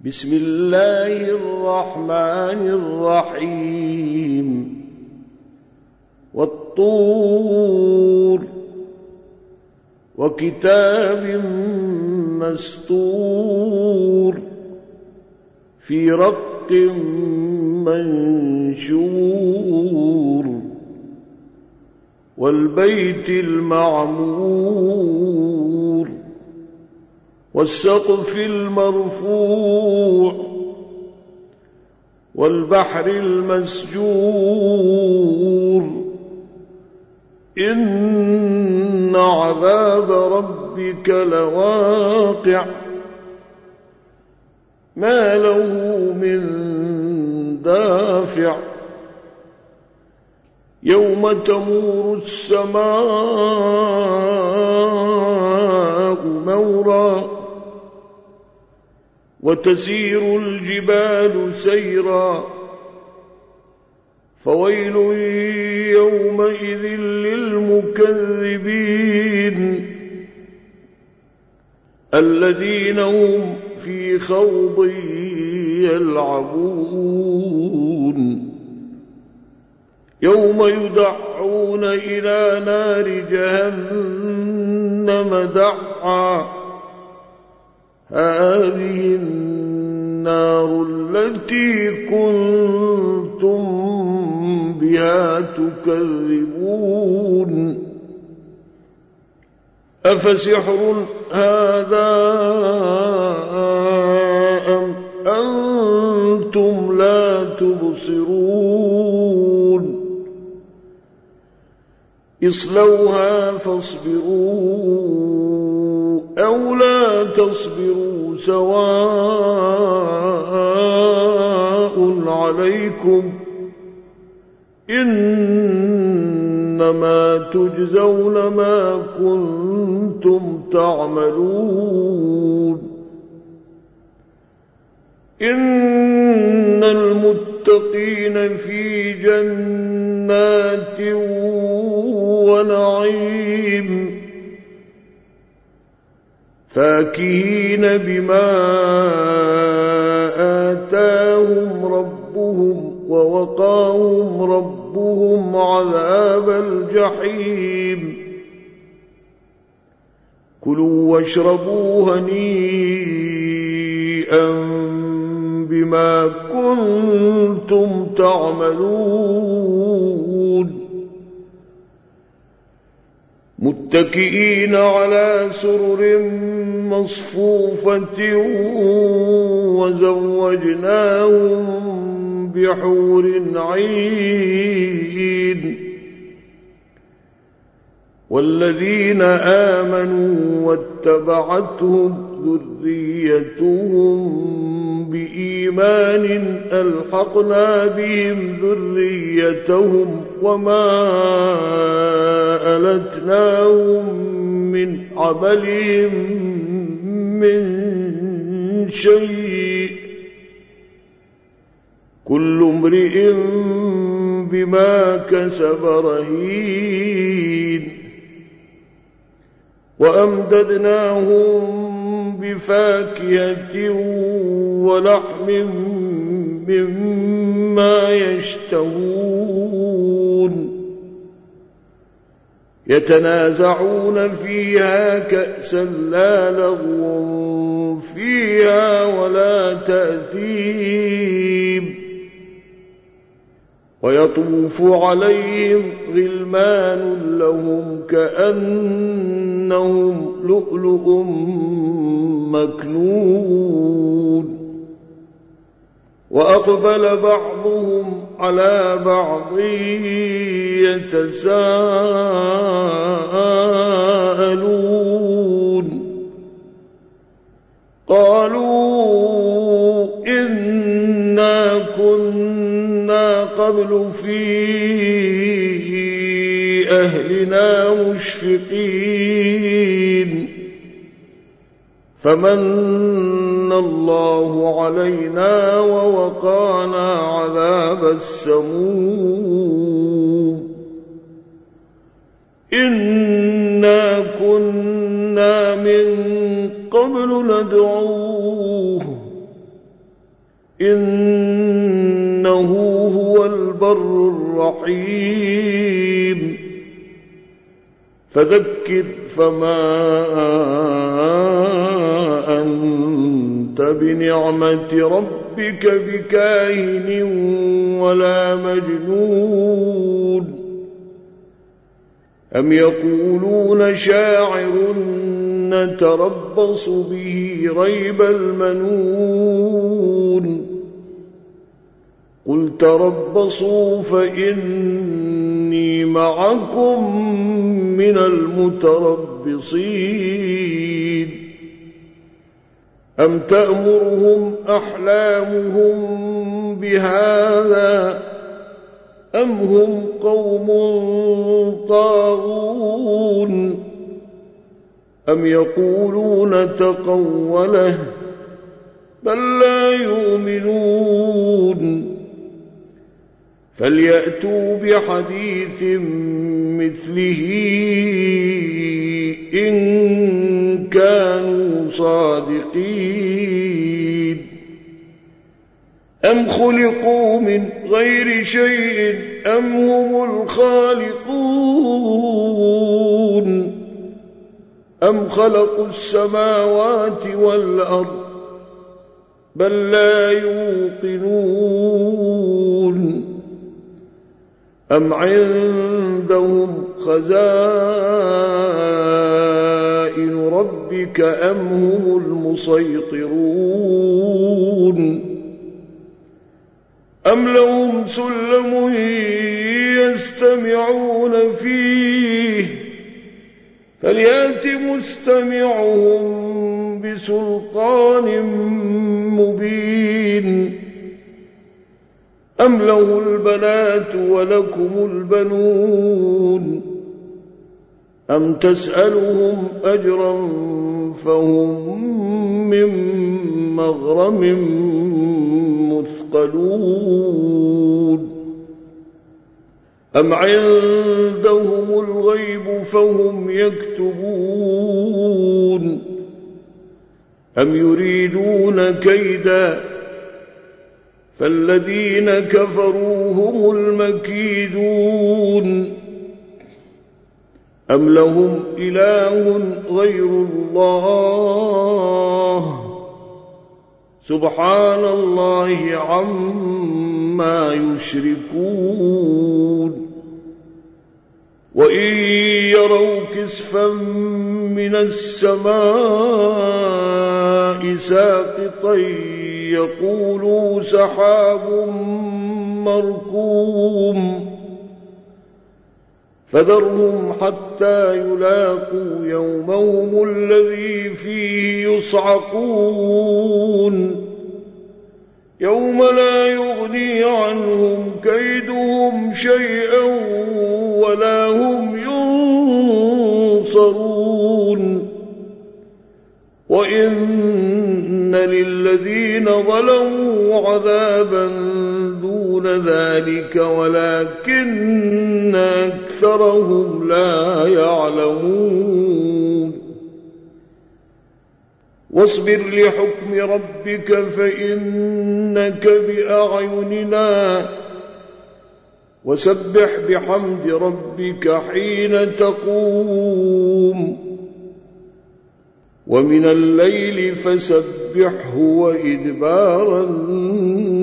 بسم الله الرحمن الرحيم والطور وكتاب مسطور في رق منشور والبيت المعمور والسقف المرفوع والبحر المسجور إن عذاب ربك لواقع ما له من دافع يوم تمور السماء مورا وتسير الجبال سيرا فويل يومئذ للمكذبين الذين هم في خوض يلعبون يوم يدعون إلى نار جهنم دعا هذه النار التي كنتم بها تكذبون أفسحر هذا أم أنتم لا تبصرون اصلوها فاصبروا أو لا تصبروا سواء عليكم إنما تجزون ما كنتم تعملون إن المتقين في جنات ونعيم فاكهين بما آتاهم ربهم ووقاهم ربهم عذاب الجحيم كلوا واشربوا هنيئا بما كنتم تعملون متكئين على سرر مصفوفة وزوجناهم بحور عين والذين آمنوا واتبعتهم ذريتهم بإيمان ألحقنا بهم ذريتهم وما ألتناهم من عملهم من شيء كل امرئ بما كسب رهين وأمددناهم بفاكهة ولحم مما يشتهون يتنازعون فيها كأسا لا لغو فيها ولا تأثيم ويطوف عليهم غلمان لهم كأنهم لؤلؤ مكنون وأقبل بعضهم على بعض يتساءلون قالوا إنا كنا قبل في أهلنا مشفقين فمن الله علينا ووقانا عذاب السموم إنا كنا من قبل ندعوه إنه هو البر الرحيم فذكر فما أنت بنعمة ربك بكاهن ولا مجنون أم يقولون شاعر نتربص به ريب المنون قل تربصوا فإني معكم من المتربصين أم تأمرهم أحلامهم بهذا أم هم قوم طاغون أم يقولون تقوله بل لا يؤمنون فليأتوا بحديث مثله إن كانوا صادقين أم خلقوا من غير شيء أم هم الخالقون أم خلقوا السماوات والأرض بل لا يوقنون أم عندهم خزائن ربك أم هم المسيطرون أم لهم سلم يستمعون فيه فليأت مستمعهم بسلطان مبين أم له البنات ولكم البنون أم تسألهم أجرا فهم من مغرم مثقلون أم عندهم الغيب فهم يكتبون أم يريدون كيدا فالذين كفروا هم المكيدون أم لهم إله غير الله سبحان الله عما يشركون وإن يروا كسفا من السماء ساقطا يقولوا سحاب مركوم فذرهم حتى يلاقوا يومهم الذي فيه يصعقون يوم لا يغني عنهم كيدهم شيئا ولا هم ينصرون وإن للذين ظلموا عذابا دون ذلك ولكن أكثرهم لا يعلمون واصبر لحكم ربك فإنك بأعيننا وسبح بحمد ربك حين تقوم ومن الليل فسبحه وإدبار